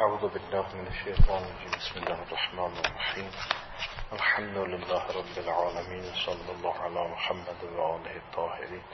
اعوذ بالله من الشیطان الرجیم. بسم الله الرحمن الرحیم. الحمد لله رب العالمین. صلی الله علی محمد و آله الطاهرین.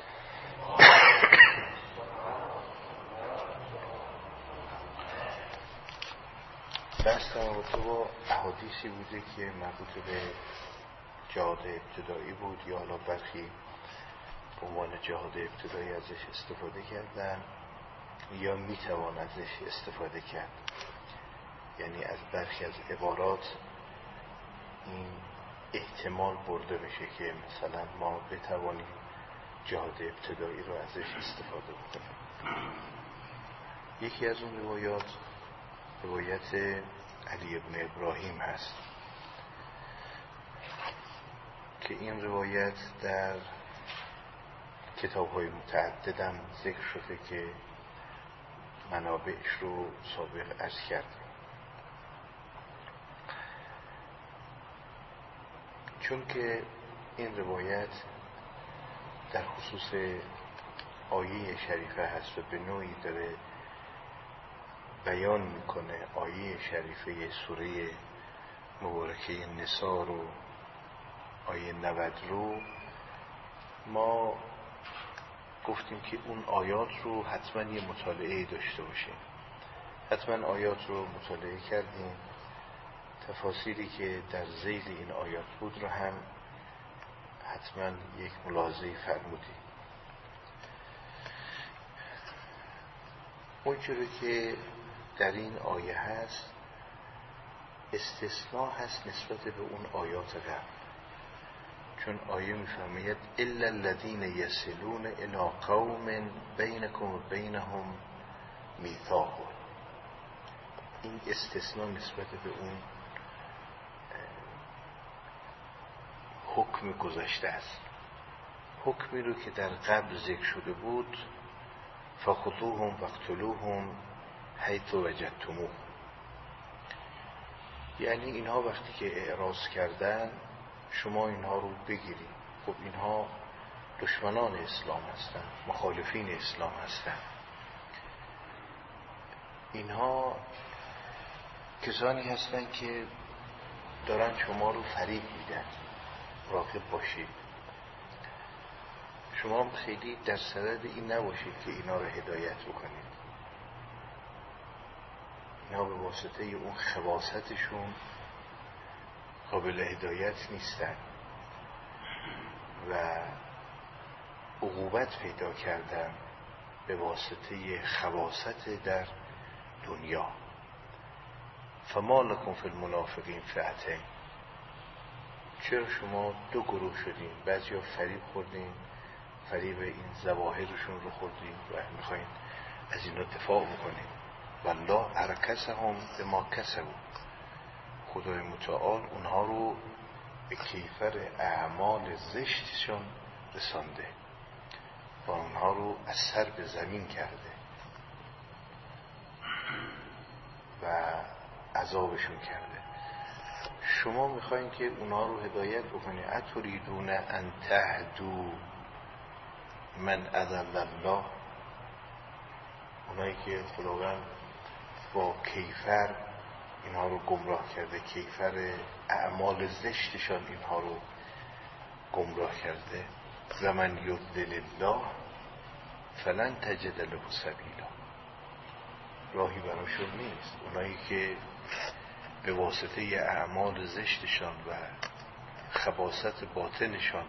بحث در رابطه با احادیثی بوده که مربوط به جهاد ابتدایی بود یا حالا برخی به عنوان جهاد ابتدایی ازش استفاده کردن یا میتوان ازش استفاده کرد. یعنی از برخی از عبارات این احتمال برده بشه که مثلا ما بتوانیم جهاد ابتدایی رو ازش استفاده بکنیم. یکی از اون روایت علی ابن ابراهیم هست که این روایت در کتاب‌های متعددم ذکر شده که منابعش رو سابق عرض کردیم. چون که این روایت در خصوص آیه شریفه هست و به نوعی داره بیان میکنه آیه شریفه سوره مبارکه نساء رو، آیه 90 رو، ما گفتیم که اون آیات رو حتما یه مطالعه داشته باشیم. حتما آیات رو مطالعه کردیم، تفاسیری که در ذیل این آیات بود رو هم حتما یک ملاحظه فرمودیم. اونجوری که در این آیه هست استثناء هست نسبت به اون آیات قبل، چون آیه میفرماید الا الذين يصلون الى قوم بينكم وبينهم میثاق. این استثناء نسبت به اون حکم گذشته است، حکمی رو که در قبل ذکر شده بود فخذوهم واقتلوهم حیث وجدتموه. یعنی اینها وقتی که اعراض کردن شما اینها رو بگیرید. خب اینها دشمنان اسلام هستن، مخالفین اسلام هستن. اینها کسانی هستن که دارن شما رو فریب میدن. راقب باشید، شما خیلی در صدد این نباشید که اینا رو هدایت بکنید. اینا به واسطه اون خباثتشون قابل هدایت نیستن و عقوبت پیدا کردن به واسطه خباثت در دنیا. فما لکم فی المنافقین فئتین. چرا شما دو گروه شدین؟ بعضیا فریب خوردین، فریب این ظواهرشون رو خوردین و میخواین از اینا دفاع بکنین. والله ارکسهم بما کسبوا. خدای متعال اونها رو به کیفر اعمال زشتشون رسانده و اونها رو از سر به زمین کرده و عذابشون کرده. شما میخواین که اونها رو هدایت بکنید. اتریدون ان تهدوا من اضل الله. اونایی که خداوند با کیفر اینها رو گمراه کرده، کیفر اعمال زشتشان اینها رو گمراه کرده. و من یضلل الله فلن تجد له سبیلا. راهی براشون نیست. اونایی که به واسطه اعمال زشتشان و خباثت باطنشان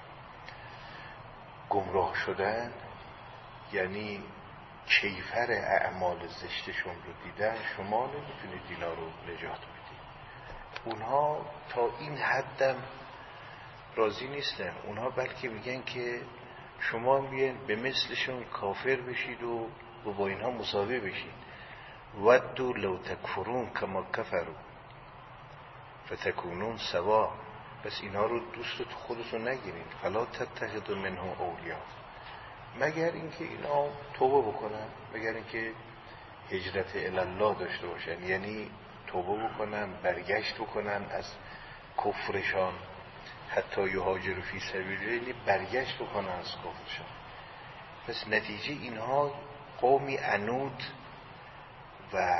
گمراه شدن، یعنی کیفر اعمال زشتشون رو دیدن، شما نمیتونید اینا رو نجات بدید. اونها تا این حدم راضی نیستن. اونها بلکه میگن که شما بیاین به مثلشون کافر بشید و با اینها مساوی بشید. ودوا لو تکفرون کما کفروا فتکونون سوا. بس اینا رو دوست خودتون نگیرید. فلا تتخذوا منهم اولیاء. مگر اینکه اینا توبه بکنن، مگر اینکه هجرت الی الله داشته باشن، یعنی توبه بکنن، برگشت بکنن از کفرشان، حتی یهاجروا فی سبیل الله، یعنی برگشت بکنن از کفرشان. پس نتیجه اینها قومی عنود و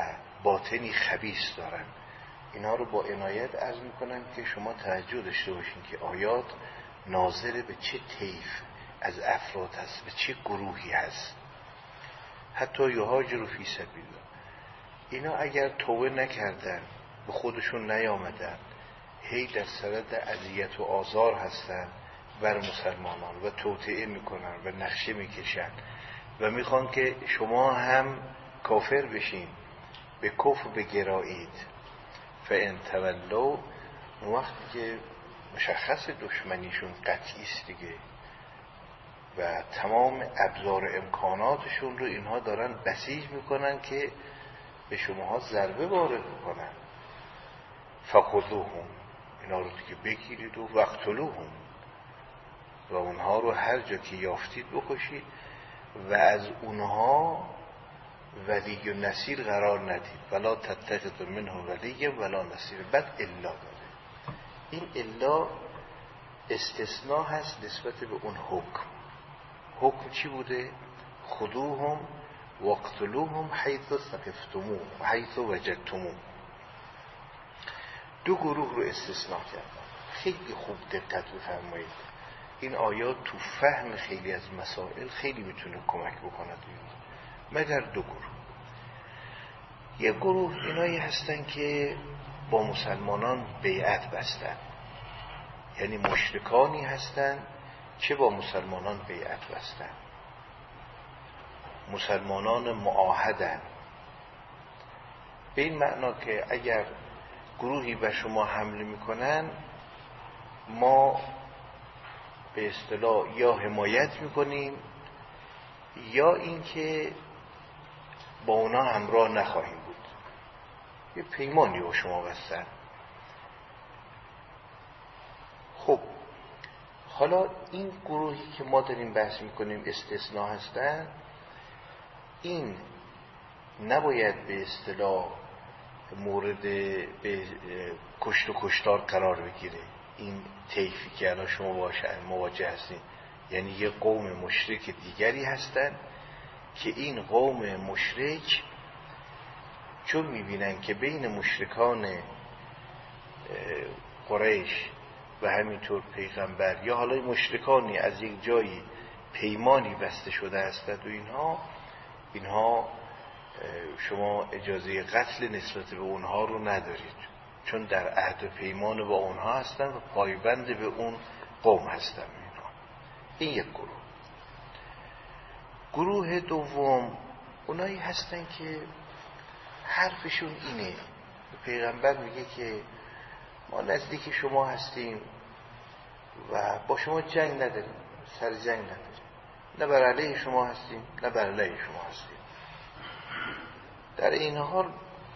باطنی خبیث دارن. اینا رو با عنایت عرض میکنم که شما توجه داشته باشین که آیات ناظر به چه طیف از افراد هست، به چه گروهی هست. حتی یهاجروا فی سبیل الله، اینا اگر توبه نکردن، به خودشون نیامدن، هی در صدد اذیت و آزار هستن بر مسلمانان و توطئه میکنن و نقشه میکشن و میخوان که شما هم کافر بشین، به کفر بگرایید، فان تولوا، اون وقتی که مشخص دشمنیشون قطعی است دیگه و تمام ابزار امکاناتشون رو اینها دارن بسیج میکنن که به شماها ضربه وارد بکنن، فخذوهم، اینا رو دیگه بگیرید و وقتلوهم، و اونها رو هر جا که یافتید بکشید و از اونها ولی و نصیر قرار ندید، ولا تتخذوا منهم ولی ولا نصیر. بعد الا داره، این الا استثناء هست نسبت به اون حکم. حکم چی بوده؟ خذوهم واقتلوهم حیث ثقفتموه و حیث وجدتموه. دو گروه رو استثناء کردن. خیلی خوب دقت بفرمایید، این آیات تو فهم خیلی از مسائل خیلی میتونه کمک بکند. مگر دو گروه. یه گروه اینایی هستن که با مسلمانان بیعت بستن، یعنی مشرکانی هستن که با مسلمانان بیعت بستن، مسلمانان معاهدن، به این معنا که اگر گروهی به شما حمله میکنن ما به اصطلاح یا حمایت میکنیم یا اینکه با اونا همراه نخواهیم بود. یه پیمانی با شما بستن. خب حالا این گروهی که ما داریم بحث میکنیم استثناء هستن، این نباید به اصطلاح مورد به کشت و کشتار قرار بگیره. این طیفی که الان شما باشه مواجه هستین، یعنی یه قوم مشرک دیگری هستن که این قوم مشرک چون میبینن که بین مشرکان قریش و همینطور پیغمبر یا حالا مشرکانی از یک جایی پیمانی بسته شده هستند و اینها شما اجازه قتل نسبت به اونها رو ندارید، چون در عهد و پیمان با اونها هستن و پایبند به اون قوم هستن. این یک گروه. گروه دوم اونایی هستن که حرفشون اینه، پیغمبر میگه که ما نزدیک شما هستیم و با شما جنگ نداریم، سر جنگ نداریم، نه بر علیه شما هستیم نه بر علیه شما هستیم. در این حال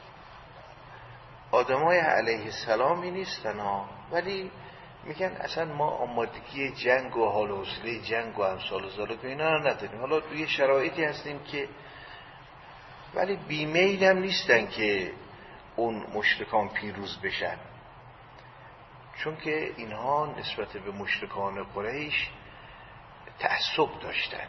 آدمای علیه السلامی نیستن ها، ولی میگن اصلا ما آمادگی جنگ و حال و حوصله جنگ و امثال ذالک اینا رو نداریم. حالا توی شرایطی هستیم که ولی بیمیل هم نیستن که اون مشرکان پیروز بشن، چون که اینها نسبت به مشرکان قریش تعصب داشتن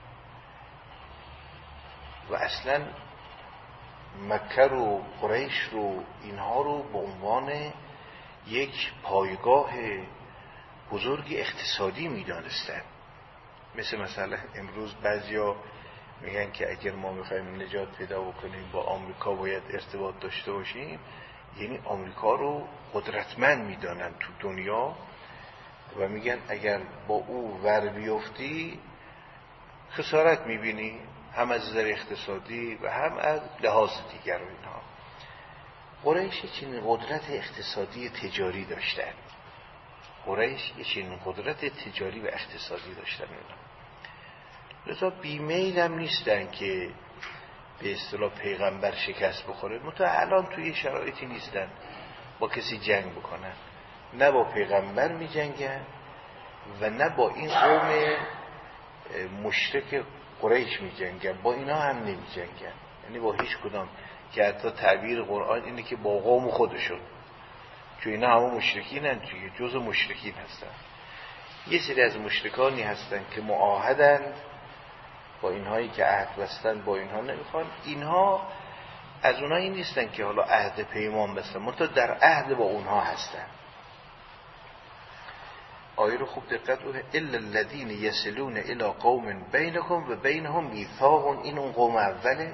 و اصلا مکه رو قریش رو اینها رو به عنوان یک پایگاه بزرگ اقتصادی می‌دانستن. مثلا امروز بعضیا میگن که اگر ما میخوایم نجات پیدا بکنیم با آمریکا باید ارتباط داشته باشیم، یعنی آمریکا رو قدرتمند میدانن تو دنیا و میگن اگر با او ور بیفتی خسارت میبینی، هم از نظر اقتصادی و هم از لحاظ دیگر. و اینها قریش چنین قدرت اقتصادی تجاری داشتن، قریش چنین قدرت تجاری و اقتصادی داشتن. لذا بیمیل هم نیستن که به اصطلاح پیغمبر شکست بخوره. منتها الان توی شرایطی نیستن با کسی جنگ بکنن، نه با پیغمبر می جنگن و نه با این قوم مشرک قریش می جنگن، با اینا هم نمی جنگن، یعنی با هیچ کدام، که حتی تعبیر قرآن اینه که با قوم خودشون، چون اینا همه مشرکین هستن، توی جز مشرکین هستن. یه سری از مشرکانی هستن که معاهدن با اینهایی که عهد بستن با اینها نمیخوان، اینها از اونایی نیستن که حالا عهد پیمان بستن، منتها در عهد با اونها هستن. آیه رو خوب دقت کنید. الا الذين يصلون الى قوم بينكم و بينهم میثاق، این اون قوم اوله.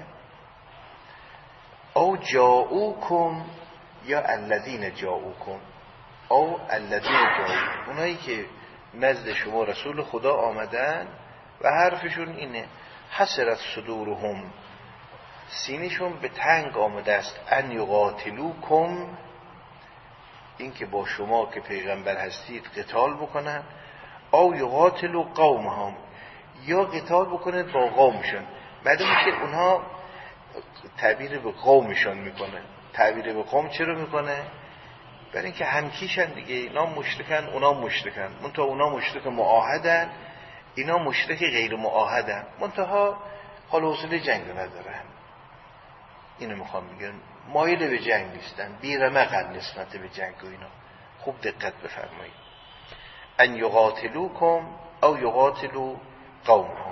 او جاءوكم یا الذين جاءوكم او الذين جاءوكم، اونایی که نزد شما رسول خدا آمدن و حرفشون اینه حسرت صدورهم، سینشون به تنگ آمده است، ان یقاتلوکم، این که با شما که پیغمبر هستید قتال بکنن، او یقاتلو قومهم، یا قتال بکنید با قومشون. بعدم که اونها تعبیر به قومشون میکنه. تعبیر به قوم چرا میکنه؟ برای اینکه همکیشن دیگه، اینا مشرکن اونا مشرکن، منتها اونا مشرک معاهدن، اینا مشرک غیر معاهدن، منتها حال و حوصله جنگ ندارن. اینو میخوام بگم، مایل به جنگ نیستن، بی‌رمقن نسبت به جنگ و اینا. خوب دقت بفرمایید. ان یقاتلوکم او یقاتلو قومهم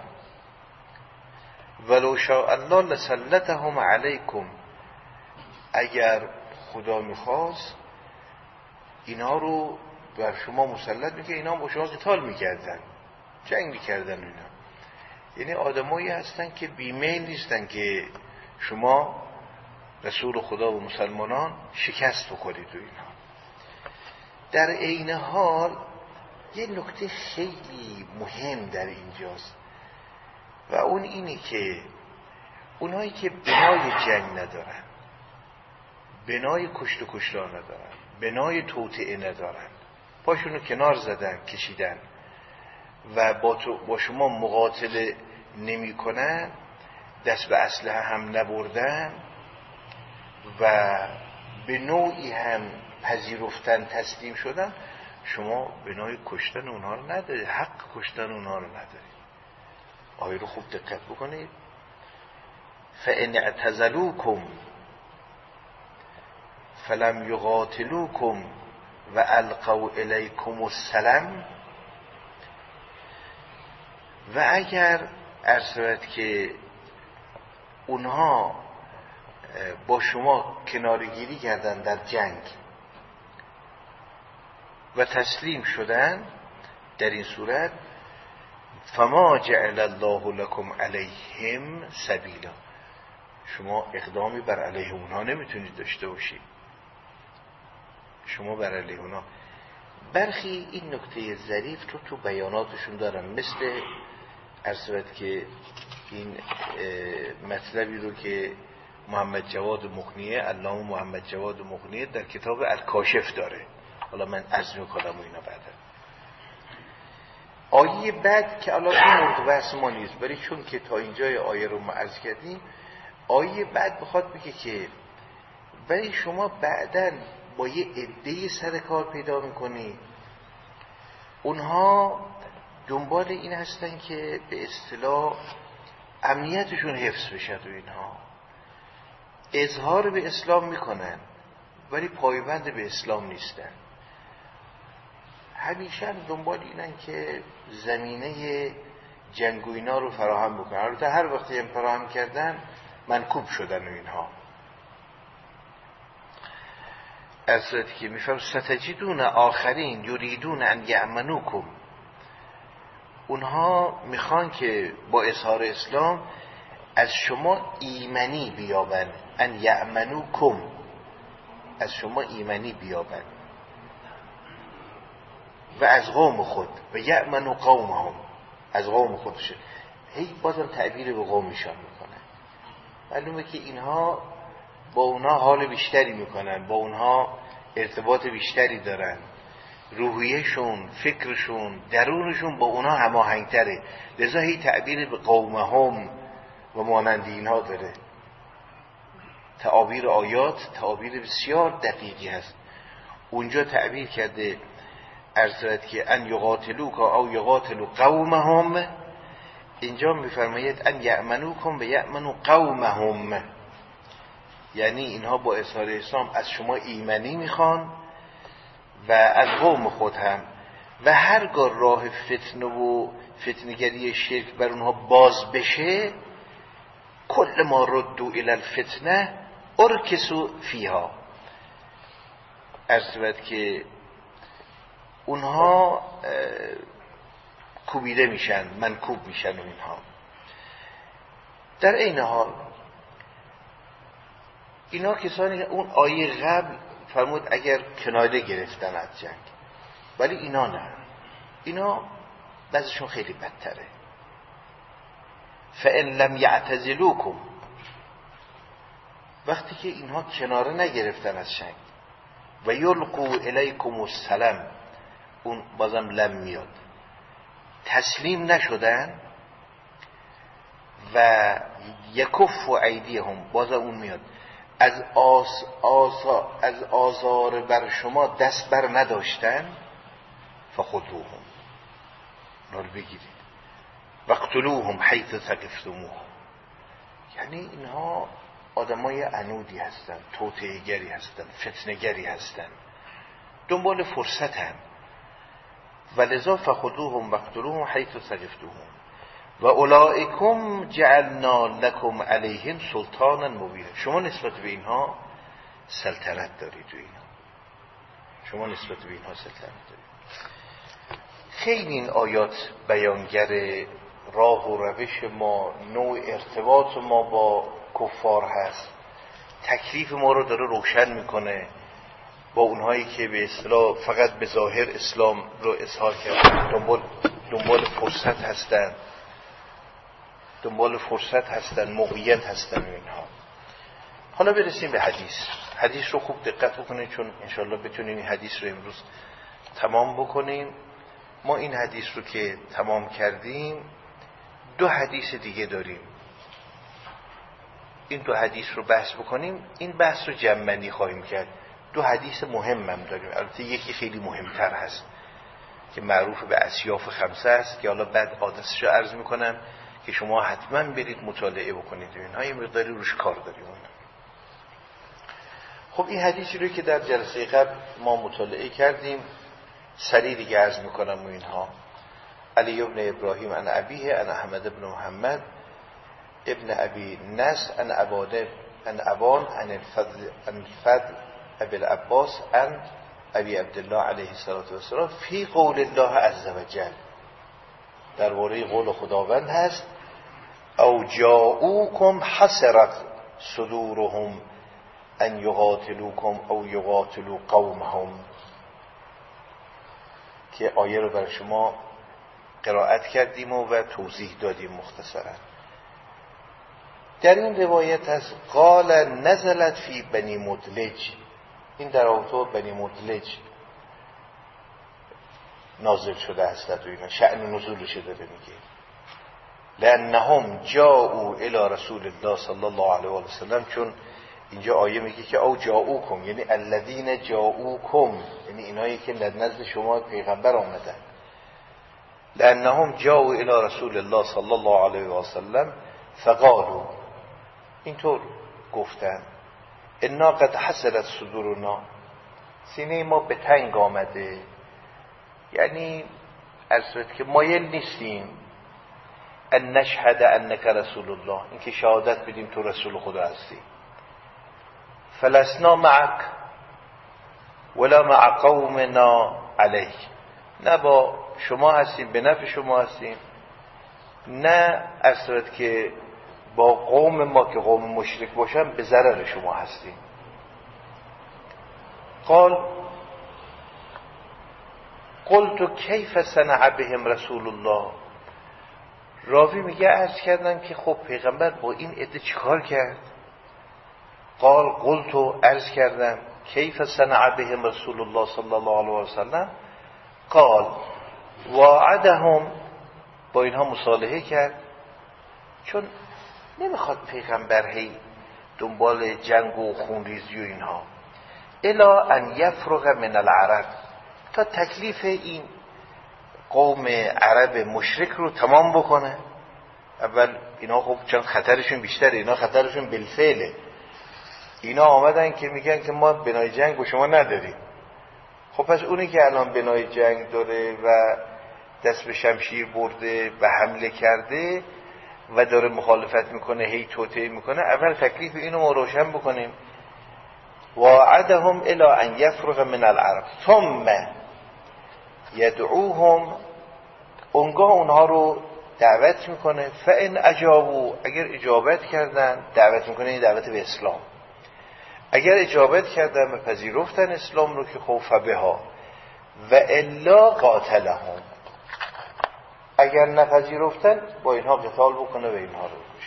ولو شاء الله لسلطهم علیکم، اگر خدا میخواست اینا رو بر شما مسلط میکنه، اینا با شما قتال میکردن، جنگ میکردن اینا. یعنی آدمایی هستن که بیمیل نیستن که شما رسول خدا و مسلمانان شکست بخورید و اینا. در عین حال یه نکته خیلی مهم در اینجاست و اون اینی که اونایی که بنای جنگ ندارن، بنای کشت و کشتار ندارن، بنای توطئه ندارن، پاشونو کنار زدن کشیدن و با شما مقاتله نمی کنن، دست به اسلحه هم نبردن و به نوعی هم پذیرفتن تسلیم شدن، شما بنای کشتن اونها رو ندارید، حق کشتن اونها رو ندارید. آیه رو خوب دقت بکنید. فَإِنْ اعْتَزَلُوكُمْ فَلَمْ يُقَاتِلُوكُمْ وَأَلْقَوْا إِلَيْكُمُ السَّلَامَ، و اگر عرض شود که اونها با شما کنارگیری کردن در جنگ و تسلیم شدن، در این صورت فما جعل الله لكم علیهم سبیلا، شما اقدامی بر علیه اونها نمیتونید داشته باشید. شما بر علیه اونها، برخی این نکته ظریف رو تو بیاناتشون دارن، مثل عرض شود که این مطلبی رو که محمد جواد مغنیه، علامه محمد جواد مغنیه در کتاب الکاشف داره. حالا من عرض میکنم و اینا بعدا. آیه بعد که الان این مورد بحث ما نیست، ولی چون که تا اینجای آیه رو ما عرض کردیم، آیه بعد بخواد بگه که ولی شما بعداً با یه عده‌ای سر کار پیدا میکنی، اونها دنبال این هستن که به اصطلاح امنیتشون حفظ بشه و اینها اظهار به اسلام میکنن ولی پایبند به اسلام نیستن. همیشه دنبال اینن که زمینه جنگ و اینا رو فراهم بکنن. البته هر وقتی هم فراهم کردن منکوب شدن و اینها. از صورتی که میفهم ستجدون آخرین یریدون ان یأمنوکم، اونها میخوان که با اظهار اسلام از شما ایمنی بیابن، ان یأمنوکم، از شما ایمنی بیابن و از قوم خود، و یأمنو قومهم، از قوم خودشه. هی بازم تعبیر به قومشان میکنن. معلومه که اینها با اونها حال بیشتری میکنن، با اونها ارتباط بیشتری دارن، روحیهشون، فکرشون، درونشون با اونها هماهنگتره، لذا هی تعبیر به قومهم و مانند اینها داره. تعابیر آیات تعابیر بسیار دقیقی هست. اونجا تعبیر کرده ارزد که ان یقاتلوک او یقاتلو قومهم، اینجا میفرماید ان یأمنوکم و یأمنو قومهم، یعنی اینها با اظهار اسلام از شما ایمنی میخوان و از قوم خود هم، و هرگاه راه فتنه و فتنگری شرک بر اونها باز بشه، کل ما ردو الی الفتنه ارکسو فیها، عرض شود که اونها کوبیده میشن، منکوب میشن و اینها. در این حال اینا کسانی که اون آیه قبل فرمود اگر کنایه گرفتن از جنگ، ولی اینا نه، اینا بعضشون خیلی بدتره. فَإِن لَمْ يَعْتَزِلُوكُمْ، وقتی که اینها کناره نگرفتن از جنگ، و یلقوا الیکم السلام، اون بازم لم میاد، تسلیم نشدن، و یکف ایدیهم، بازم اون میاد، از آزار بر شما دست بر نداشتن، فخذوهم، نال بگیرید، وقتلوهم حیث ثقفتموهم. یعنی اینها آدمای عنودی هستن، توطئه‌گری هستن، فتنه‌گری هستن، دنبال فرصتن، ولذا فخذوهم وقتلوهم حیث ثقفتموهم و اولئکم جعلنا لکم علیهم سلطانا مبینا. شما نسبت به اینها سلطنت دارید، شما نسبت به اینها سلطنت دارید. خیلی این آیات بیانگر راه و روش ما، نوع ارتباط ما با کفار هست، تکلیف ما رو داره روشن میکنه با اونهایی که به اصطلاح فقط به ظاهر اسلام رو اظهار کردن، دنبال فرصت هستن، موقعیت هستن اینها. حالا برسیم به حدیث رو خوب دقت بکنید، چون انشالله بتونیم این حدیث رو امروز تمام بکنیم. ما این حدیث رو که تمام کردیم 2 حدیث دیگه داریم، این 2 حدیث رو بحث بکنیم. این بحث رو جمعنی خواهیم کرد. 2 حدیث مهمم داریم، البته یکی خیلی مهمتر هست که معروف به اصیاف 5 است، که حالا بعد حادثش رو عرض میکنم که شما حتما برید مطالعه بکنید، اینها یه مقداری روش کار داریم. خب این حدیثی رو که در جلسه قبل ما مطالعه کردیم سریع دیگه عرض میکنم و اینها. علی ابن ابراهیم عن ابیه عن احمد ابن محمد ابن ابی نصر عن ابان عن الفضل ابی العباس عن ابی عبدالله علیه السلام فی قول الله عز وجل، درباره قول خداوند هست، او جاءوکم حسرت صدورهم ان یقاتلوکم او یقاتلو قومهم، که آیه رو برای شما قرائت کردیم و توضیح دادیم مختصرا. در این روایت از قال نزلت فی بنی مدلج، این در رابطه بنی مدلج نازل شده است و اینا شأن نزولش داره میگه. لانهم جاءوا الی رسول الله صلی الله علیه و سلم، چون اینجا آیه میگه که او جاءوکم، یعنی الذین جاءوکم، یعنی اینایی که نزد شما پیغمبر آمدن. لانهم جاءوا الی رسول الله صلی الله علیه و سلم فقالوا، اینطور گفتن، انا قد حسرت صدورنا، سینه ما به تنگ آمده، یعنی عرض که مایل نیستیم ان نشهد انک رسول الله، اینکه شهادت بدیم تو رسول خدا هستی. فلسنا معک ولا مع قومنا علیک، نه با شما هستیم به نفع شما هستیم، نه عرض که با قوم ما که قوم مشرک باشن به ضرر شما هستیم. قلت کیف صنع بهم رسول الله، راوی میگه عرض کردم که خب پیغمبر با این عده چیکار کرد؟ قلت عرض کردم کیف صنع بهم رسول الله صلی الله علیه و سلم، وعدهم، با اینها مصالحه کرد، چون نمیخواد پیغمبر هی دنبال جنگ و خونریزی و اینها، الا ان یفرغ من العرب، تا تکلیف این قوم عرب مشرک رو تمام بکنه. اول اینا خب چون خطرشون بیشتره، اینا خطرشون بالفعله، اینا آمدن که میگن که ما بنای جنگ با شما نداریم. خب پس اونی که الان بنای جنگ داره و دست به شمشیر برده و حمله کرده، و داره مخالفت میکنه، هی توطئه میکنه، اول تکلیف اینو ما روشن بکنیم. وعدهم الی ان یفرغ من العرب ثم یدعوهم، اونگاه اونها رو دعوت میکنه. فان اجابوا، اگر اجابت کردن، دعوت میکنه این دعوت به اسلام، اگر اجابت کردن و پذیرفتن اسلام رو که خوف بها و الا قاتلهم، اگر نپذیرفتن با اینها قتال بکنه و اینها رو بکشه.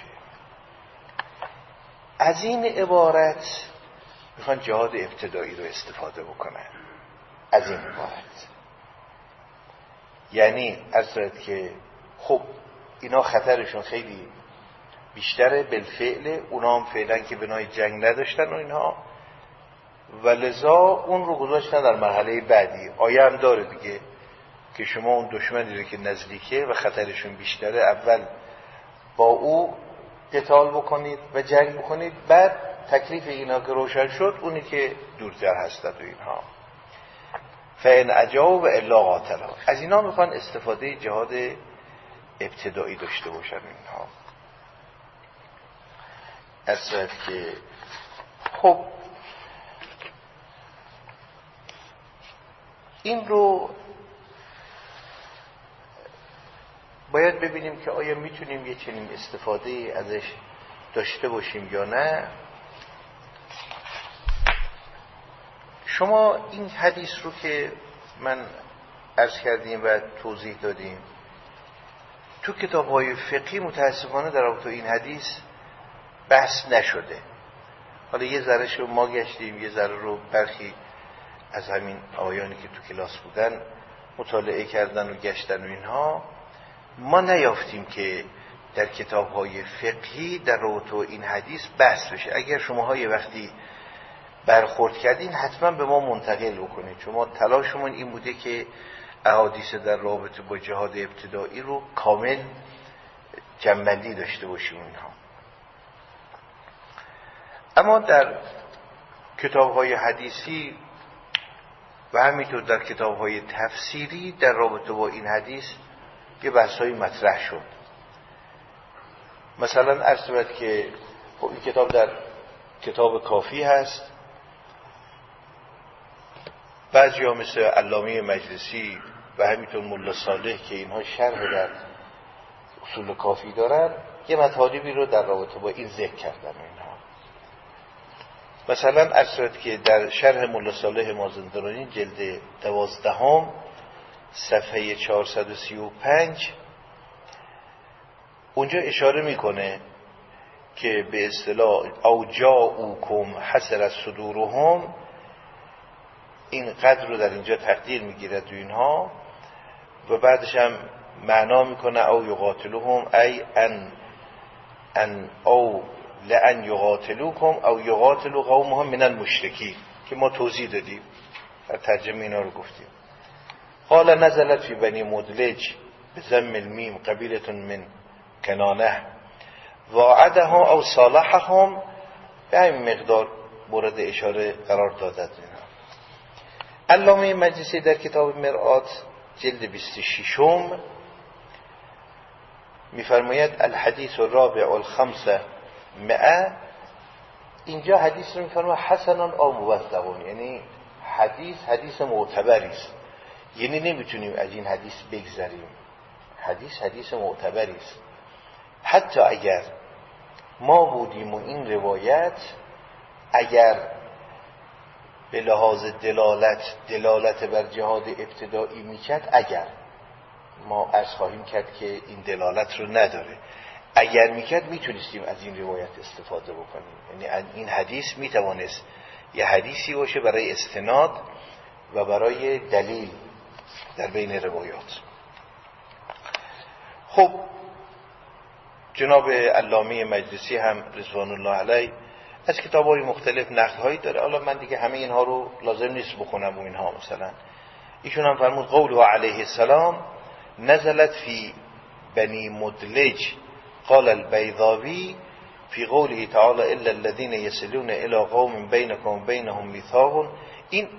از این عبارت میخوان جهاد ابتدایی رو استفاده بکنن. از این عبارت یعنی ارزد که خب اینا خطرشون خیلی بیشتره، بالفعل اونا هم فعلا که بنای جنگ نداشتن و اینها، و لذا اون رو گذاشتن در مرحله بعدی. آیه هم داره دیگه که شما اون دشمنی رو که نزدیکه و خطرشون بیشتره، اول با او قتال بکنید و جنگ بکنید، بعد تکلیف اینا که روشن شد اونی که دورتر هستند و اینها. فإن اجابوا و الا قاتلوا. از اینا میخوان استفاده جهاد ابتدایی داشته باشن اینها. اصلا که خب این رو باید ببینیم که آیا میتونیم یه چنین استفاده ازش داشته باشیم یا نه. شما این حدیث رو که من عرض کردیم و توضیح دادیم تو کتاب‌های فقهی متاسفانه در رابطه این حدیث بحث نشده. حالا یه ذره رو ما گشتیم، یه ذره رو برخی از همین آیانی که تو کلاس بودن مطالعه کردن و گشتن و اینها، ما نیافتیم که در کتاب‌های فقهی در رابطه این حدیث بحث بشه. اگر شماها یه وقتی برخورد کردین حتما به ما منتقل بکنید. شما تلاشمون این بوده که احادیث در رابطه با جهاد ابتدایی رو کامل جمع‌بندی داشته باشیم اینها. اما در کتاب‌های حدیثی و همینطور در کتاب‌های تفسیری در رابطه با این حدیث یه بحث‌های مطرح شد. مثلا عرض شد که خب این کتاب در کتاب کافی هست، بعضی‌ها مثل علامه مجلسی و همینطور ملا صالح که اینها شرح در اصول کافی دارن یه مطالبی رو در رابطه با این ذکر کردن اینها. مثلا عرض شد که در شرح ملا صالح مازندرانی جلد 12 صفحه 435 اونجا اشاره میکنه که به اصطلاح او جاءوکم حسرت صدورهم، این قدر رو در اینجا تقدیر میگیره تو اینها و بعدش هم معنا میکنه او یقاتلوهم ای ان او لان یقاتلوکم او یقاتلو قومهم من المشرکین که ما توضیح دادیم در ترجمه اینا رو گفتیم. قال نزلت فی بنی مدلج بضم المیم قبیلة من کنانه وعدها او صالحهم، به همین مقدار مورد اشاره قرار دادد. علامه مجلسی در کتاب مرآت جلد 26 میفرماید الحدیث الرابع الخمسه مئه، اینجا حدیث رو میفرماید حسنان او موثقون، یعنی حدیث معتبری است، یعنی نمیتونیم از این حدیث بگذریم. حدیث معتبری است. حتی اگر ما بودیم و این روایت اگر به لحاظ دلالت بر جهاد ابتدایی میکرد، اگر ما عرض خواهیم کرد که این دلالت رو نداره، اگر میکرد میتونستیم از این روایت استفاده بکنیم. یعنی این حدیث میتوانست یه حدیثی باشه برای استناد و برای دلیل در بین روایات. خب جناب علامه مجلسی هم رضوان الله علیه از کتاب‌های مختلف نقل‌هایی داره. حالا من دیگه همه اینها رو لازم نیست بخونم و اینها. مثلا ایشون هم فرمود قوله علیه السلام نزلت فی بنی مدلج قال البیضاوی فی قوله تعالی الا الذين يصلون الى قوم بينكم وبينهم ميثاق، این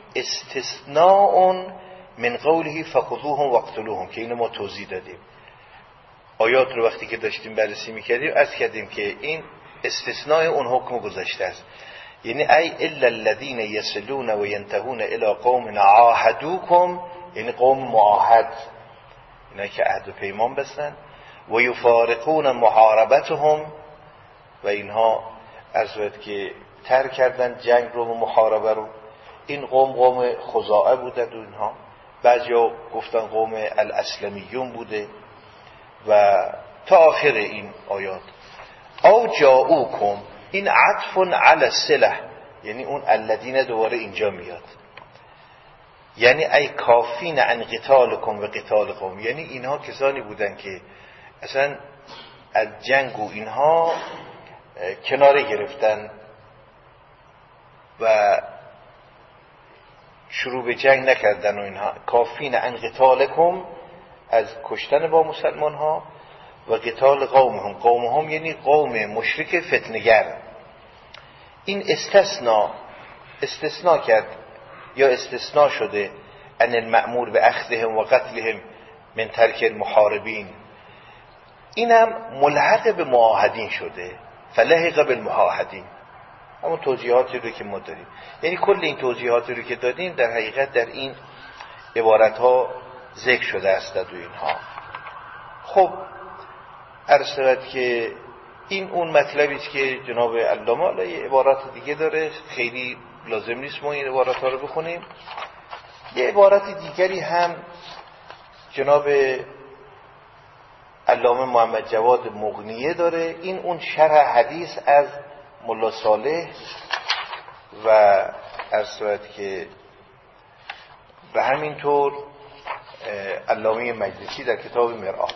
استثناء من قوله فخذوهم واقتلوهم که اینو ما توضیح دادیم. آیات رو وقتی که داشتیم بررسی میکردیم عرض کردیم که این استثناء اون حکم گذشته است. یعنی ای الا الذين يصلون وينتهون الى قوم عاهدوكم، یعنی قوم معاهد، اینا که عهد و پیمان بستن، و یفارقون محاربتهم، و اینها عرض که ترک کردن جنگ رو و محاربه رو. این قوم خزاعه بودند و اینها، بعضیا گفتن قوم الاسلمیون بوده و تا آخر این آیات. او جاؤکم، این عطف علی الصله، یعنی اون الذین دوباره اینجا میاد، یعنی ای کافین عن قتالکم و قتال قوم، یعنی اینها کسانی بودن که اصلا از جنگ و اینها کناره گرفتن و شروع به جنگ نکردن و اینها. کافین عن قتالکم، از کشتن با مسلمان ها، و قتال قومهم یعنی قوم مشرک فتنگر. این استثناء کرد یا استثناء شده ان المأمور به اخذهم و قتلهم من ترک المحاربین، اینم ملحق به معاهدین شده، فلحق بالمعاهدین. همون توضیحاتی رو که ما داریم، یعنی کل این توضیحاتی رو که دادیم در حقیقت در این عبارت ها ذکر شده است و اینها. خب عرض شود که این اون مطلبی است که جناب علامه علیه عبارات دیگه داره، خیلی لازم نیست ما این عبارات ها رو بخونیم. یه عبارت دیگری هم جناب علامه محمد جواد مغنیه داره، این اون شرح حدیث از ملا صالح و عرض شود که به همین طور علامه مجلسی در کتاب مرآت.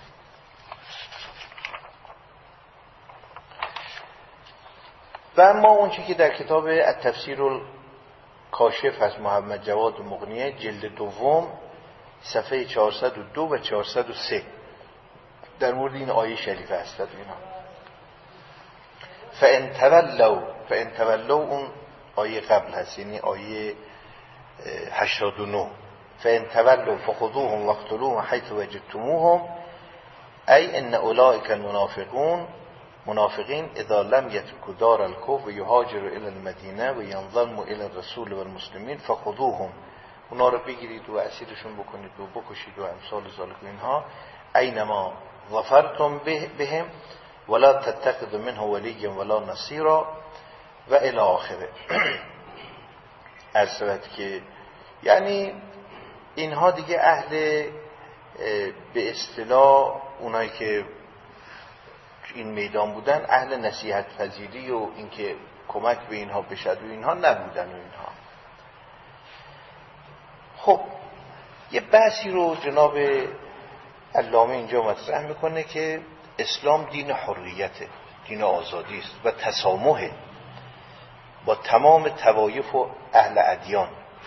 و اما اون چی که در کتاب التفسیر الکاشف از محمد جواد مغنیه جلد دوم صفحه 402 و 403 در مورد این آیه شریفه هست اینا. فان تولوا اون آیه قبل هست، یعنی آیه 89. فان تولوا فخذوهم واقتلوهم حيث وجدتموهم ای ان اولئک منافقین اذا لم یترکوا دار الکفر و یهاجروا الی المدینه و ینضموا الی الرسول و المسلمین فخذوهم، اونا رو بگیرید و اسیرشون بکنید و بکشید و امثال ذالک اینها. اینما ظفرتم بهم ولا تتخذوا منه ولیا ولا نصیرا و الی آخره. عرض که یعنی اینها دیگه اهل به اصطلاح اونایی که این میدان بودن اهل نصیحت پذیری و اینکه کمک به اینها بشد و اینها نبودن و اینها. خب یه بحثی رو جناب علامه اینجا مطرح میکنه که اسلام دین حریته، دین آزادی است و تسامحه با تمام طوایف و اهل ادیان.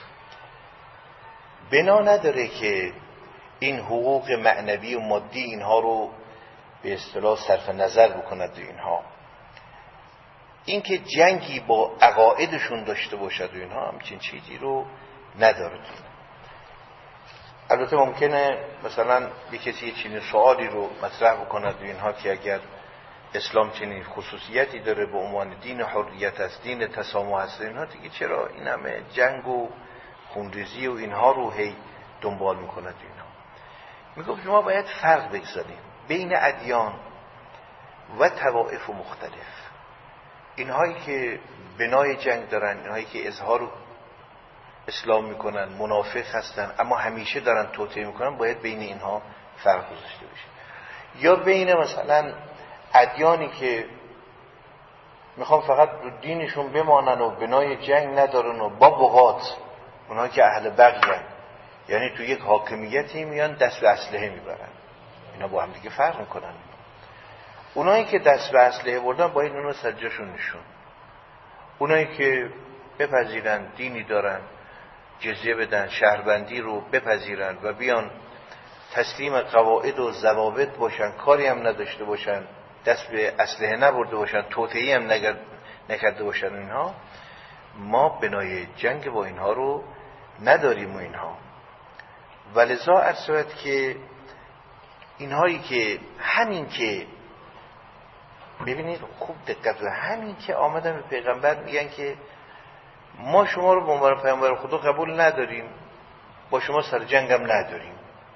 بنا نداره که این حقوق معنوی و مادی اینها رو به اصطلاح صرف نظر بکند و اینها. این که جنگی با عقایدشون داشته باشد و اینها همچین چیزی رو نداره. البته ممکنه مثلا یک کسی چنین سوالی رو مطرح بکند و اینها که اگر اسلام چنین خصوصیتی داره به عنوان دین حریت است، دین تسامح است، اینها دیگه چرا این همه جنگ و خونریزی و اینها رو هی دنبال میکند و اینها. میگفت ما باید فرق بگذاریم بین ادیان و طوائف مختلف. اینهایی که بنای جنگ دارن، اینهایی که اظهار اسلام میکنن، منافق هستن اما همیشه دارن توطئه میکنن، باید بین اینها فرق گذاشته بشه. یا بین مثلا ادیانی که میخوان فقط رو دینشون بمانن و بنای جنگ ندارن و با بغات، اونها که اهل بغیان، یعنی تو یک حاکمیتی میان دست به اسلحه میبرن، اینا با هم دیگه فرق میکنن. اونایی که دست به اسلحه بردن باید اونو سجاشون نشون. اونایی که بپذیرن دینی دارن، جزیه بدن، شهروندی رو بپذیرن و بیان تسلیم قواعد و ضوابط باشن، کاری هم نداشته باشن، دست به اسلحه نبرده باشن، توطئه‌ای هم نکرده باشن، اینها ما بنای جنگ با اینها رو نداریم و اینها. ولذا عرض شود که اینهایی که همین که ببینید خوب دقت کنید، همین که آمدن به پیغمبر میگن که ما شما رو به عنوان پیامبر خدا قبول نداریم، با شما سر جنگم نداریم،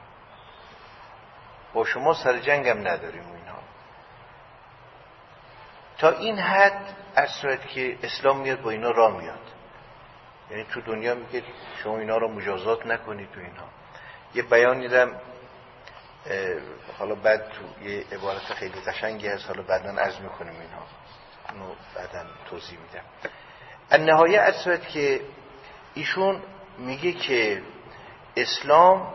با شما سر جنگم نداریم و اینها. تا این حد از صورت که اسلام میاد با اینا راه میاد، یعنی تو دنیا میگه شما اینا رو مجازات نکنید تو اینها. یه بیان دیدم، حالا بعد تو یه عبارت خیلی قشنگی هست، حالا بعداً عرض میکنیم اینها، اونو بعداً توضیح میدم. النهایه از صورت که ایشون میگه که اسلام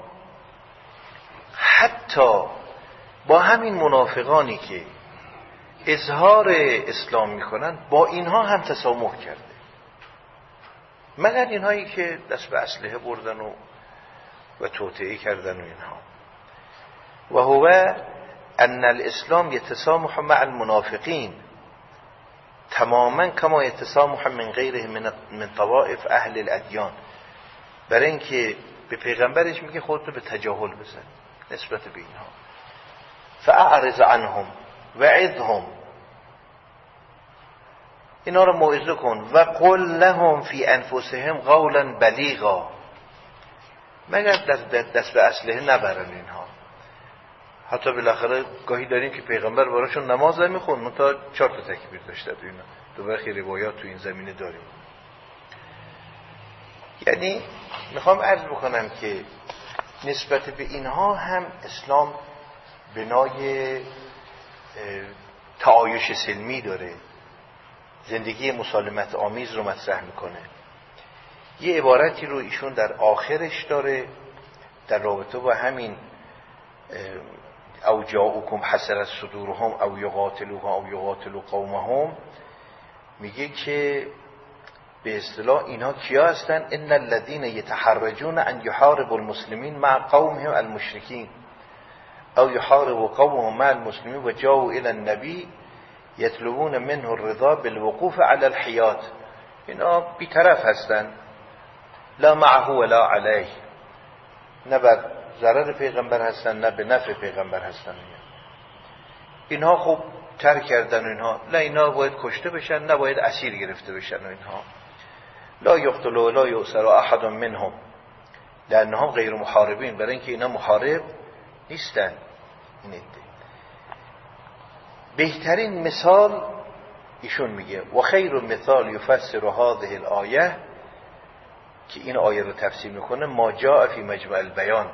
حتی با همین منافقانی که اظهار اسلام میکنن با اینها هم تسامح کرده، مگر اینهایی که دست به اسلحه بردن و توطئه کردن و اینها. و هو ان الاسلام یتسامح مع المنافقین تماما کما یتسامح من غیره من طوائف اهل الادیان. برای اینکه به پیغمبرش میگه خودتو به تجاهل بزن نسبت به اینها، فاعرض عنهم وعظهم، اینا رو موعظه کن، و قل لهم فی انفسهم قولا بلیغا، مگر دست به اسلحه نبرن اینها. حتی بالاخره گاهی داریم که پیغمبر براشون نماز نمیخوند، منتها 4 تا تکبیر داشته تو اینا. دوباره خیلی روایات تو این زمینه داریم. یعنی میخوام عرض بکنم که نسبت به اینها هم اسلام بنای تعایش سلمی داره، زندگی مسالمت آمیز رو مطرح میکنه. یه عبارتی رو ایشون در آخرش داره در رابطه با همین او جاءوکم حسرت صدورهم او یقاتلوها او یقاتلو قومهم، میگه که به اصطلاح اینها کیا هستن؟ ان الذين يتحرجون ان يحاربوا المسلمين مع قومهم المشركين او يحاربوا قومهم مع المسلمين وجاءوا الى النبي يطلبون منه الرضا بالوقوف على الحيات. اینا بی‌طرف هستن، لا معه ولا علیه، نه بر ضرر پیغمبر هستن نه به نفع پیغمبر هستن. اینها خوب ترک کردن، اینها لا اینا باید کشته بشن نه باید اسیر گرفته بشن و اینها لا یقتل ولا یؤسر احد منهم لانهم غیر محاربین، برای اینکه اینا محارب نیستن. این بهترین مثال ایشون میگه و خیر مثال یفسر هذه الآیه، که این آیه رو تفسیر میکنه، ما جاء فی مجمع البیان،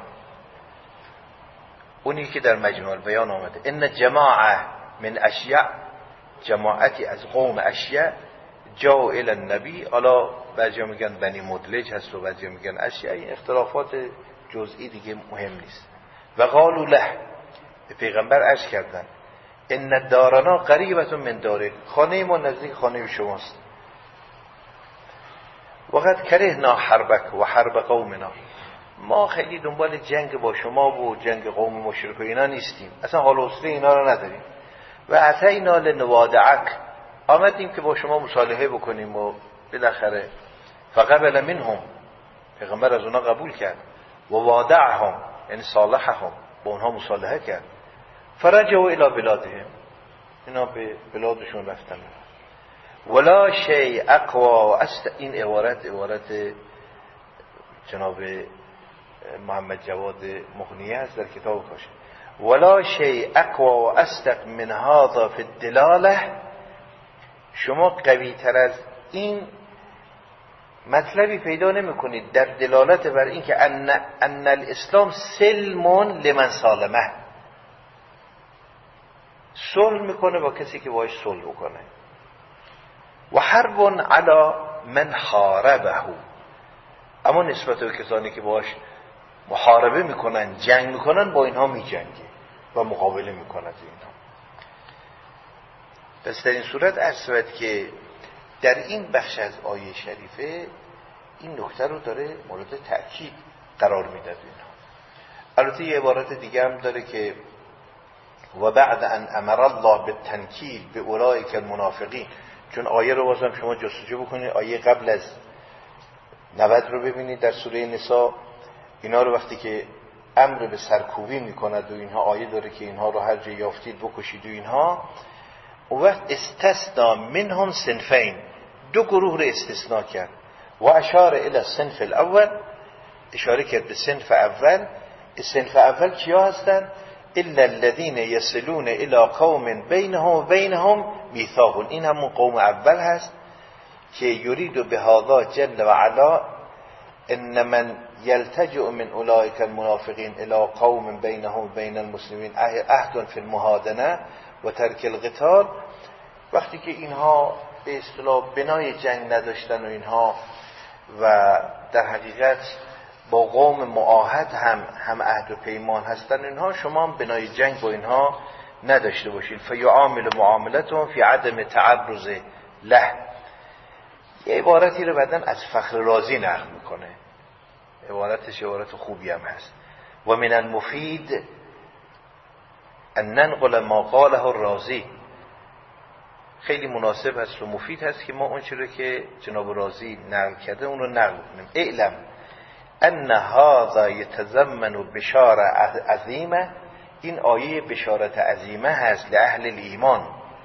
اونی که در مجمع البیان آمده، ان جماعه من اشیاء، جماعتی از قوم اشیاء جاء الی النبی، حالا بعضیا میگن بنی مدلج هست و بعضیا میگن اشیاء، این اختلافات جزئی دیگه مهم نیست. و قالوا له، به پیغمبر عرض کردن، ان دارنا قریبه من دارک، خانه ما نزدیک خانه شماست، وقد کرهنا حربک و حرب قومنا، ما خیلی دنبال جنگ با شما و جنگ قوم مشرک و اینا نیستیم، اصلا حال و حوصله اینا رو نداریم. و اتینا لنوادعک، آمدیم که با شما مصالحه بکنیم و بالاخره فقبل منهم، پیغمبر از اونا قبول کرد، و وادعهم یعنی صالحهم، با اونها مصالحه کرد، فرجعوا الی بلادهم، اینا به بلادشون رفتن. ولا شیء اقوا، این عبارت جناب محمد جواد مغنیه است در کتاب کاشه، ولا شیء اقوا و اصدق من هذا فی الدلاله، شما قوی تر از این مطلبی پیدا نمی کنید در دلالت بر این که ان الاسلام سلم لمن سالمه، صلح میکنه با کسی که باش صلح بکنه، و حرب علی من حاربه، اما نسبت به کسانی که باش محاربه میکنن، جنگ میکنن، با اینها میجنگه و مقابله میکنه اینها. پس در این صورت اصبت که در این بخش از آیه شریفه این نکته رو داره مورد تأکید قرار میده اینها. البته یه عبارت دیگه هم داره که و بعد ان امر الله بالتنکیل به اولئک المنافقین، چون آیه رو بازم شما جستجو بکنید، آیه قبل از 90 رو ببینید در سوره نساء، اینا رو وقتی که امر به سرکوبی میکند و اینها آیه داره که اینها رو هر جا یافتید بکشید و اینها. اون وقت استثنا منهم صنفین، دو گروه رو استثناء کرد. و اشار الی الصنف الاول، اشاره کرد به صنف اول. صنف اول کیا هستن؟ الا الذين يصلون الى قوم بينهم وبينهم میثاق. این همون قوم اول هست که یرید بهذا جل و علا ان من يلتجئ من اولئك المنافقين الى قوم بينهم وبين المسلمين عهد في المهادنه و ترک القتال. وقتی که اینها به اصطلاح بنای جنگ نداشتن و اینها و در حقیقت با قوم معاهد هم عهد و پیمان هستن، اینها شما هم بنای جنگ با اینها نداشته باشید. فیعامل معاملتهم فی عدم تعرض له. یه عبارتی رو بعدن از فخر رازی نقل میکنه، عبارتش عبارت خوبی هم هست. و من المفید ان ننقل ما قاله الرازی. خیلی مناسب هست و مفید هست که ما اون چیزی که جناب رازی نقل کرده اون رو نقل کنیم. اعلم ان هذا يتضمن بشاره عظیمه. این آیه بشارت عظیمه هست لأهل الایمان،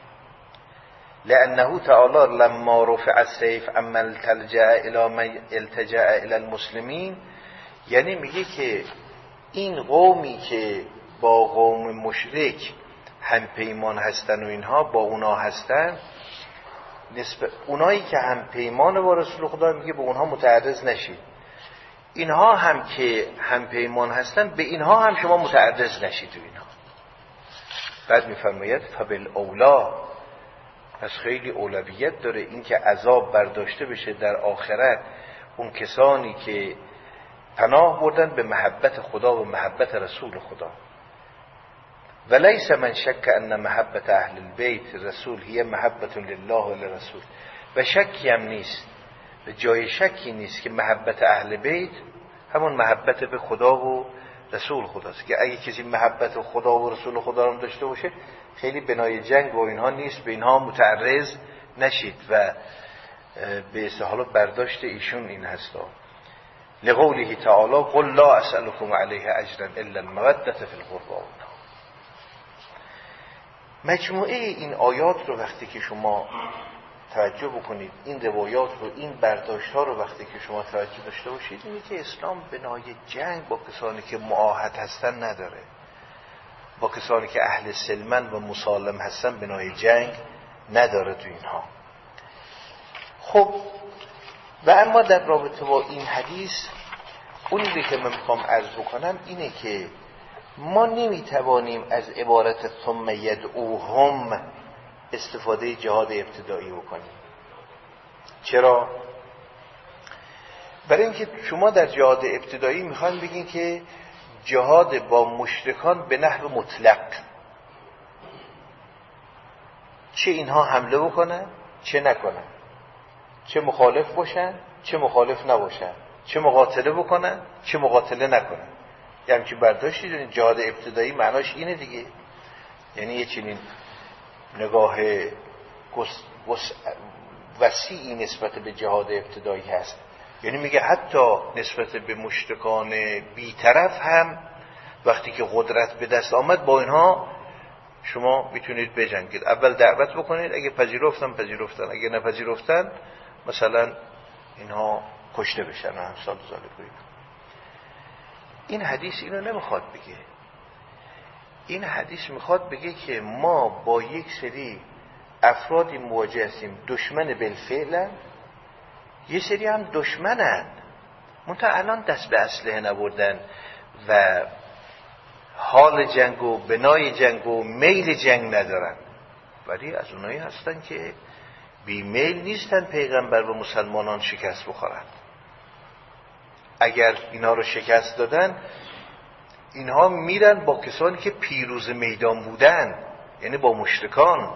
لأنه تعالی لما رفع السيف اما التجأ الى من التجأ الى المسلمین. یعنی میگه که این قومی که با قوم مشرک هم پیمان هستن و اینها با اونا هستن، اونایی که هم پیمان با رسول خدا میگه به اونها متعرض نشید. اینها هم که هم پیمان هستن به اینها هم شما متعرض نشید و اینها. بعد میفرماید فبالاولا، پس خیلی اولویت داره این که عذاب برداشته بشه در آخرت اون کسانی که پناه بردن به محبت خدا و محبت رسول خدا. ولیس من شک ان محبت اهل البیت رسول هی محبت لله و لرسول. و شکی هم نیست، و جای شکی نیست که محبت اهل بیت همون محبت به خدا و رسول خداست، که اگه کسی محبت خدا و رسول خدا رو داشته باشه خیلی بنای جنگ و اینها نیست، به اینها متعرض نشید. و به استحاله برداشت ایشون این هستا لقوله تعالی قل لا اسألكم علیه اجرا الا المودة فی القربى. مجموعه این آیات رو وقتی که شما توجه بکنید، این روایات رو، این برداشت ها رو وقتی که شما توجه داشته باشید، اینه که اسلام بنای جنگ با کسانی که معاهد هستن نداره، با کسانی که اهل سلمن و مسالم هستن بنای جنگ نداره تو اینها. خب و اما در رابطه با این حدیث اونی که من میخوام عرض بکنم اینه که ما نمیتوانیم از عبارت ثم یدعوهم استفاده جهاد ابتدایی بکنیم. چرا؟ برای اینکه شما در جهاد ابتدایی میخواین بگین که جهاد با مشرکان به نحو مطلق، چه اینها حمله بکنن چه نکنن، چه مخالف باشن چه مخالف نباشن، چه مقاتله بکنن چه مقاتله نکنن. یعنی که برداشتی دارین جهاد ابتدایی معناش اینه دیگه، یعنی یه چنین نگاه وسیعی نسبت به جهاد ابتدایی هست. یعنی میگه حتی نسبت به مشرکان بی‌طرف هم وقتی که قدرت به دست آمد با اینها شما میتونید بجنگید. اول دعوت بکنید، اگه پذیرفتن، اگه نپذیرفتن مثلا اینها کشته بشن و همسال ذالک. این حدیث اینو نمیخواد بگه. این حدیث میخواد بگه که ما با یک سری افرادی مواجه هستیم دشمن بالفعل، یه سری هم دشمنن منتها الان دست به اسلحه نبردن و حال جنگ و بنای جنگ و میل جنگ ندارن، ولی از اونایی هستن که بی میل نیستن پیغمبر و مسلمانان شکست بخورن. اگر اینا رو شکست دادن اینها میرن با کسانی که پیروز میدان بودن، یعنی با مشرکان.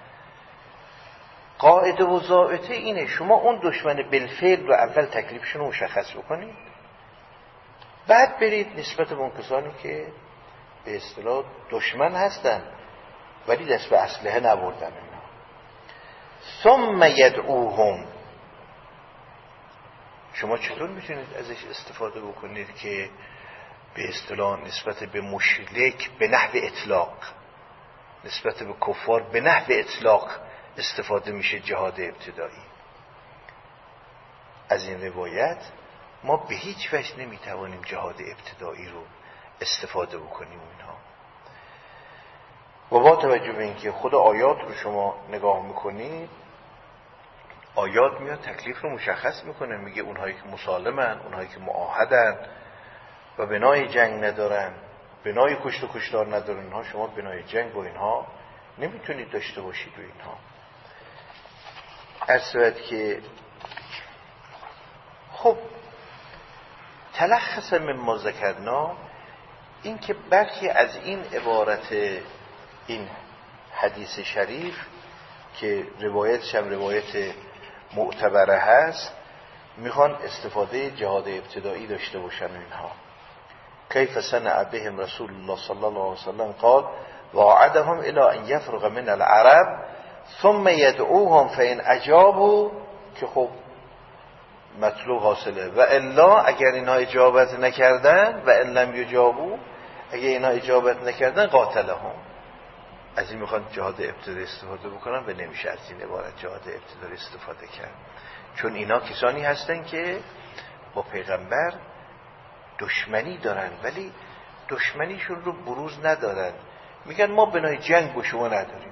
قاعده و ضابطه اینه شما اون دشمن بالفعل رو اول تکلیفشون رو مشخص بکنید، بعد برید نسبت به اون کسانی که به اصطلاح دشمن هستن ولی دست به اسلحه نبردن اینا. ثم یدعوهم، شما چطور میتونید ازش استفاده بکنید که به اصطلاح نسبت به مشرک به نحو اطلاق، نسبت به کفار به نحو اطلاق استفاده میشه جهاد ابتدایی. از این روایت ما به هیچ وجه نمیتوانیم جهاد ابتدایی رو استفاده بکنیم اینها. و با توجه به اینکه خود آیات رو شما نگاه میکنید، آیات میاد تکلیف رو مشخص میکنه، میگه اونهایی که مسالمن، اونهایی که معاهدن و بنای جنگ ندارن، بنای کشت و کشتار ندارن، اینها شما بنای جنگ و اینها نمیتونید داشته باشید و اینها. عرض که خب تلخص مما ذکرنا این که برخی از این عبارت این حدیث شریف که روایتش هم روایت معتبره هست میخوان استفاده جهاد ابتدایی داشته باشن اینها. کیف صنع بهم رسول الله صلی الله علیه وسلم قال وعدهم الى ان يفرغ من العرب ثم يدعوهم فان اجابوا، که خب مطلوب حاصله، و الا اگر اینا اجابت نکردن، و ان لم یجابوا اگر اینا اجابت نکردن قاتلهم. از این میخوان جهاد ابتدایی استفاده بکنن و نمیشه از این عبارت جهاد ابتدایی استفاده کرد، چون اینا کسانی هستن که با پیغمبر دشمنی دارن ولی دشمنیشون رو بروز ندارن، میگن ما بنای جنگ با شما نداریم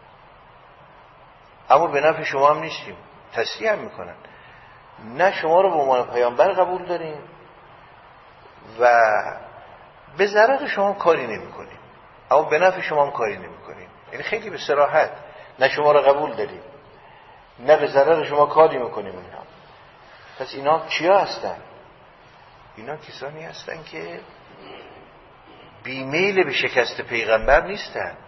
اما به نفع شما هم نیستیم، تصریح هم میکنن نه شما رو به عنوان پیامبر قبول داریم و به ضرر شما کاری نمی کنیم اما به نفع شما هم کاری نمی کنیم. یعنی خیلی به صراحت، نه شما رو قبول داریم نه به ضرر شما کاری میکنیم اینا. پس اینا کیا هستن؟ اینا کسانی هستن که بیمیل به شکست پیغمبر نیستن.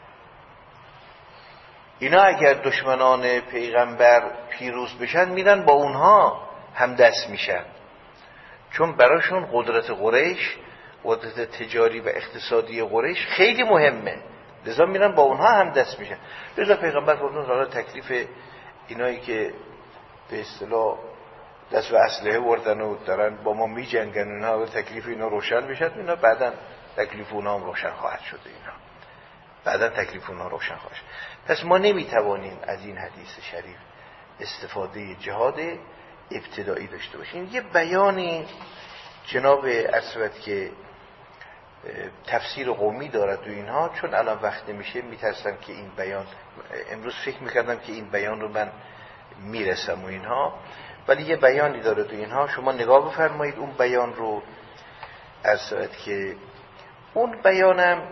اینا اگر دشمنان پیغمبر پیروز بشن میرن با اونها هم دست میشن، چون براشون قدرت قریش، قدرت تجاری و اقتصادی قریش خیلی مهمه، لذا میرن با اونها هم دست میشن. لذا پیغمبر فرمود حالا تکلیف اینایی که به اصطلاح دست و اسلحه وردن و دارن با ما میجنگن، اینا تکلیف اینا روشن بشن، اینا بعدن تکلیف اونا هم روشن خواهد شد، اینا بعدن تکلیف اونا روشن خواهد شد. پس ما نمیتوانیم از این حدیث شریف استفاده جهاد ابتدایی داشته باشیم. یه بیانی جناب اسود که تفسیر قومی دارد و اینها، چون الان وقت نمیشه میترسم که این بیان، امروز فکر میکردم که این بیان رو من میرسم و اینها، ولی یه بیانی داره تو اینها، شما نگاه بفرمایید اون بیان رو. اسود که اون بیانم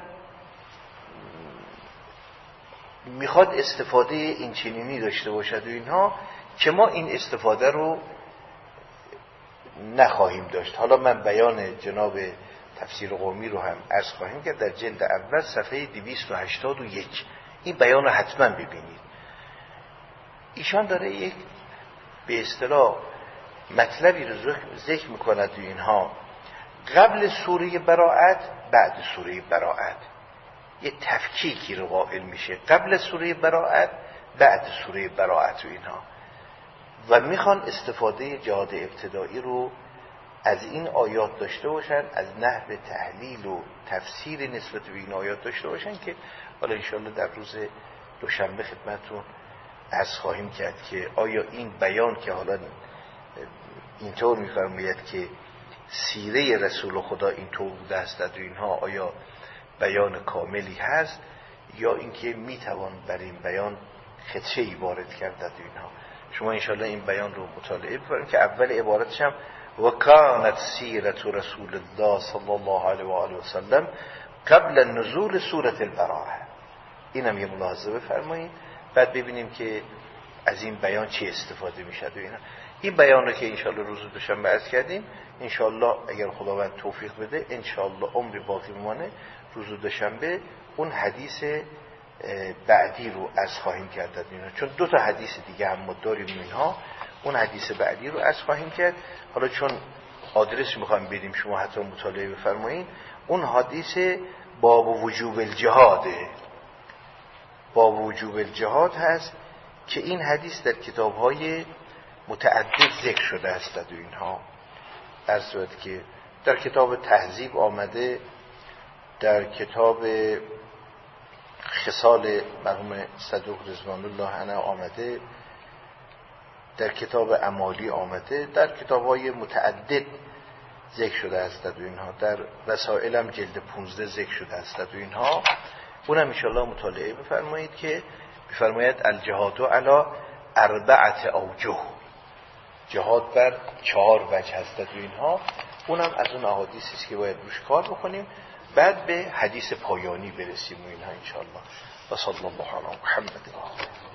میخواد استفاده این چنینی داشته باشد و اینها که ما این استفاده رو نخواهیم داشت. حالا من بیان جناب تفسیر قومی رو هم عرض خواهیم کرد در جلد اول صفحه 281. این بیان رو حتما ببینید. ایشان داره یک به اصطلاح مطلبی رو ذکر میکند و اینها، قبل سوره براءت بعد سوره براءت یه تفکیکی رو قائل میشه، قبل سوره براءت بعد سوره براءت و اینها، و میخوان استفاده جهاد ابتدایی رو از این آیات داشته باشن، از نحو تحلیل و تفسیر نسبت به این آیات داشته باشن که حالا انشاءالله در روز دوشنبه خدمتون عرض خواهیم کرد که آیا این بیان که حالا اینطور میفرماید که سیره رسول خدا اینطور بوده است و اینها، آیا بیان کاملی هست یا اینکه میتوان بر این بیان خدشه‌ای وارد کرد و اینها. شما انشاءالله این بیان رو مطالعه بکنید که اول عبارتش هم و کانت سیرت رسول الله صلی الله علیه و آله و سلم قبل نزول سوره البراءه. اینم یه ملاحظه بفرمایید، بعد ببینیم که از این بیان چی استفاده میشه و اینا. این بیان رو که انشاءالله روز دوشنبه عرض کردیم، انشاءالله اگر خداوند توفیق بده انشاءالله عمر باقی مانه روز دوشنبه اون حدیث بعدی رو عرض خواهیم کرد اینا، چون دو تا حدیث دیگه هم ما داریم اینها، اون حدیث بعدی رو عرض خواهیم کرد. حالا چون آدرس میخوایم بدیم شما حتی مطالعه بفرمایید، اون حدیث باب وجوب الجهاد، باب وجوب الجهاد هست که این حدیث در کتاب‌های متعدد ذکر شده است و اینها عرض شد که در کتاب تهذیب آمده، در کتاب خصال مرحوم صدوق رضوان الله عنه آمده، در کتاب امالی آمده، در کتاب‌های متعدد ذکر شده است در اینها، در رسائل هم جلد 15 ذکر شده است در اینها. اونم انشاءالله مطالعه بفرمایید که بفرماید الجهاد علی 4 اوجه، جهاد بر 4 وجه هست در اینها. اونم از اون احادیثی است که باید روش کار بکنیم، بعد به حدیث پایانی برسیم و اینها انشاءالله. و صلی الله علی محمد.